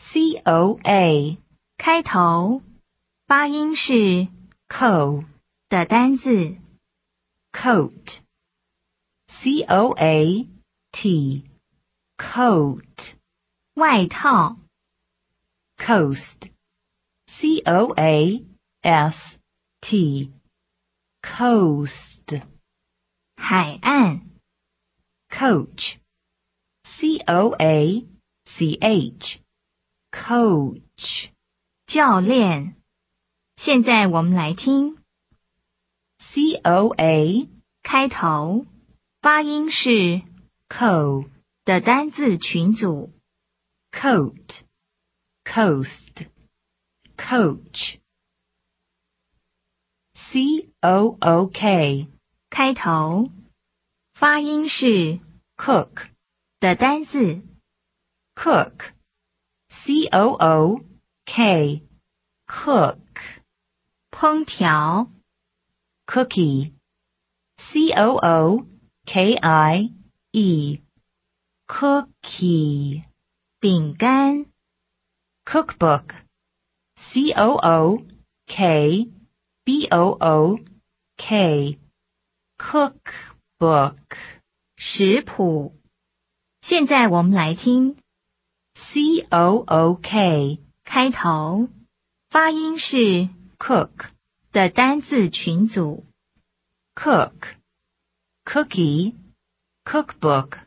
coa 开头发音是 co 的单字 coat coat coat 外套 coast coast coast 海岸 coach coach coach 教练。现在我们来听 coa 开头发音是 co 的单字群组 coat coast coach cook 开头发音是 cook 的单字 cook cook cook 烹调 cookie cookie cookie 饼干 cookbook cookbook cookbook 食谱。现在我们来听 cook 开头发音是 cook 的单字群组 cook cookie cookbook